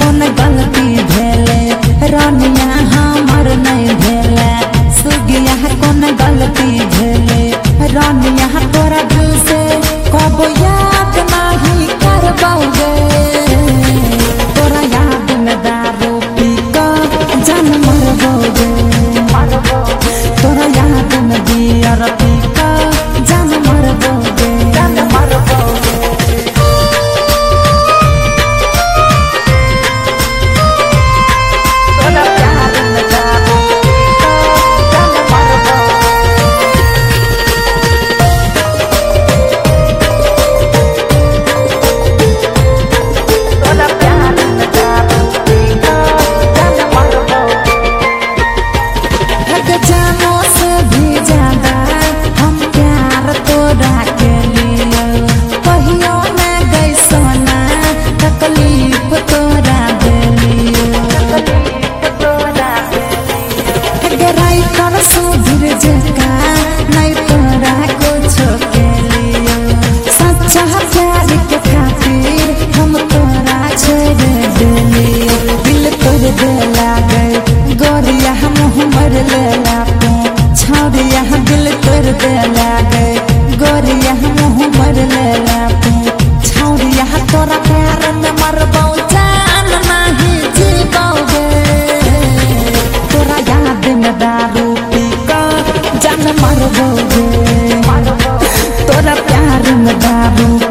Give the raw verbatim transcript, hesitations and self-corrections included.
कौन गलती भेले रानिया हमर नहीं भेले सुगिया कौन गलती भेले रानिया तोरा दिल से कब याद नहीं करबौगे तोरा याद में दारू पी के जान मरबौगे तोरा याद में बियर पी के जान मरबौगे जान मरबौगे गोरिया मुँह मर लेला तू छौरिया दिल तोड़ दे लागे गोरिया मुँह मर लेला तू छौरिया तोरा प्यार में मरबौ जान नहीं जीबौगे तोरा याद में दारू पी के जान मरबौगे तोरा प्यार में दारू